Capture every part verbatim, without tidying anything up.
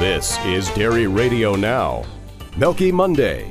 This is Dairy Radio Now. Milky Monday.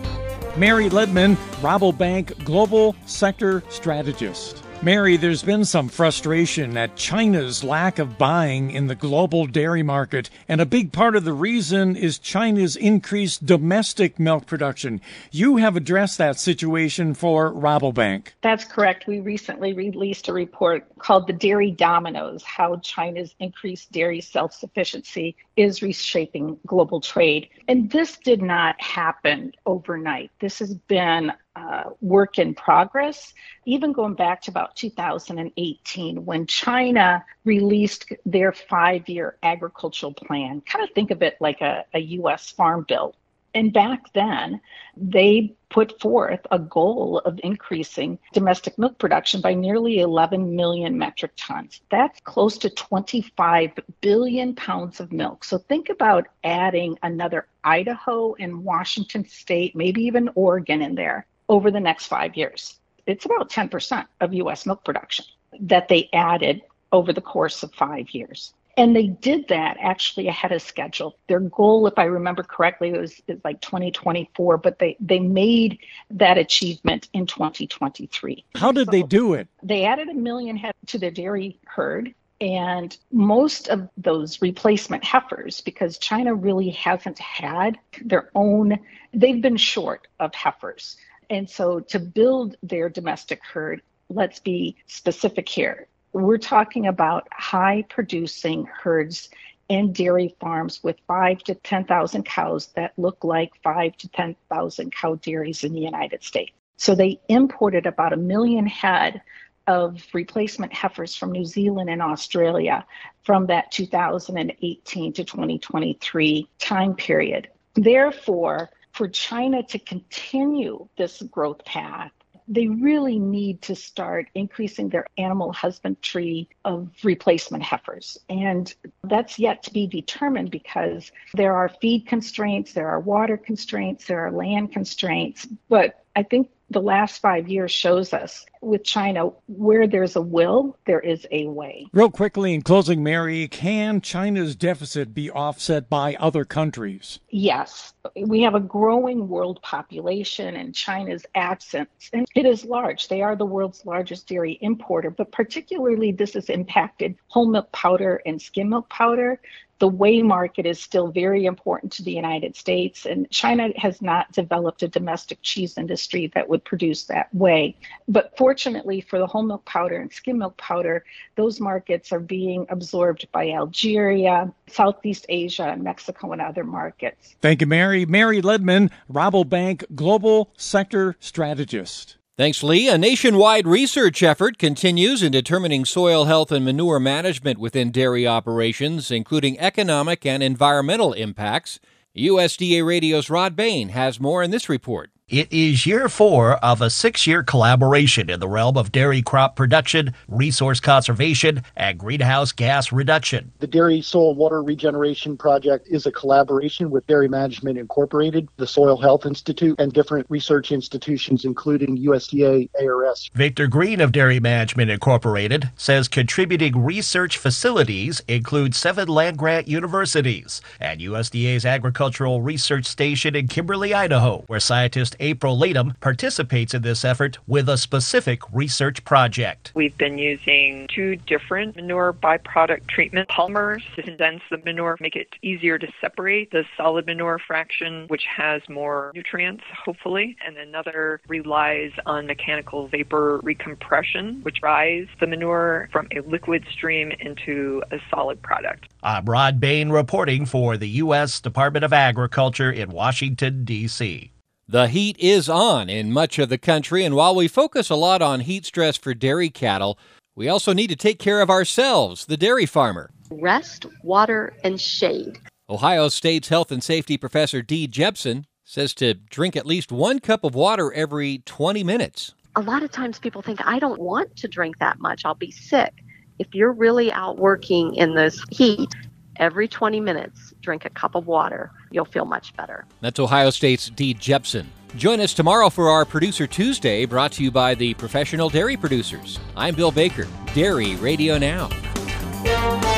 Mary Ledman, Rabobank Global Sector Strategist. Mary, there's been some frustration at China's lack of buying in the global dairy market, and a big part of the reason is China's increased domestic milk production. You have addressed that situation for Rabobank. That's correct. We recently released a report called The Dairy Dominoes, How China's Increased Dairy Self-Sufficiency is Reshaping Global Trade. And this did not happen overnight. This has been Uh, work in progress, even going back to about two thousand eighteen when China released their five-year agricultural plan. Kind of think of it like a, a U S farm bill. And back then, they put forth a goal of increasing domestic milk production by nearly eleven million metric tons. That's close to twenty-five billion pounds of milk. So think about adding another Idaho and Washington State, maybe even Oregon in there, over the next five years. It's about ten percent of U S milk production that they added over the course of five years. And they did that actually ahead of schedule. Their goal, if I remember correctly, was is like twenty twenty-four, but they, they made that achievement in twenty twenty-three. How did so they do it? They added a million head to their dairy herd. And most of those replacement heifers, because China really hasn't had their own, they've been short of heifers. And so to build their domestic herd, let's be specific here. We're talking about high producing herds and dairy farms with five to ten thousand cows that look like five to ten thousand cow dairies in the United States. So they imported about a million head of replacement heifers from New Zealand and Australia from that two thousand eighteen to twenty twenty-three time period. Therefore, for China to continue this growth path, they really need to start increasing their animal husbandry of replacement heifers. And that's yet to be determined because there are feed constraints, there are water constraints, there are land constraints. But I think the last five years shows us with China, where there's a will, there is a way. Real quickly, in closing, Mary, can China's deficit be offset by other countries? Yes. We have a growing world population and China's absence, and it is large. They are the world's largest dairy importer, but particularly this has impacted whole milk powder and skim milk powder. The whey market is still very important to the United States, and China has not developed a domestic cheese industry that would produce that whey. But fortunately for the whole milk powder and skim milk powder, those markets are being absorbed by Algeria, Southeast Asia, Mexico, and other markets. Thank you, Mary. Mary Ledman, Rabobank Global Sector Strategist. Thanks, Lee. A nationwide research effort continues in determining soil health and manure management within dairy operations, including economic and environmental impacts. U S D A Radio's Rod Bain has more in this report. It is year four of a six-year collaboration in the realm of dairy crop production, resource conservation, and greenhouse gas reduction. The Dairy Soil Water Regeneration Project is a collaboration with Dairy Management Incorporated, the Soil Health Institute, and different research institutions, including U S D A, A R S. Victor Green of Dairy Management Incorporated says contributing research facilities include seven land-grant universities and U S D A's Agricultural Research Station in Kimberly, Idaho, where scientists April Latham participates in this effort with a specific research project. We've been using two different manure byproduct treatment polymers to condense the manure, make it easier to separate the solid manure fraction, which has more nutrients, hopefully, and another relies on mechanical vapor recompression, which dries the manure from a liquid stream into a solid product. I'm Rod Bain reporting for the U S Department of Agriculture in Washington, D C The heat is on in much of the country, and while we focus a lot on heat stress for dairy cattle, we also need to take care of ourselves, the dairy farmer. Rest, water, and shade. Ohio State's health and safety professor Dee Jepson says to drink at least one cup of water every twenty minutes. A lot of times people think, I don't want to drink that much, I'll be sick. If you're really out working in this heat, every twenty minutes, drink a cup of water. You'll feel much better. That's Ohio State's Dee Jepson. Join us tomorrow for our Producer Tuesday, brought to you by the Professional Dairy Producers. I'm Bill Baker, Dairy Radio Now.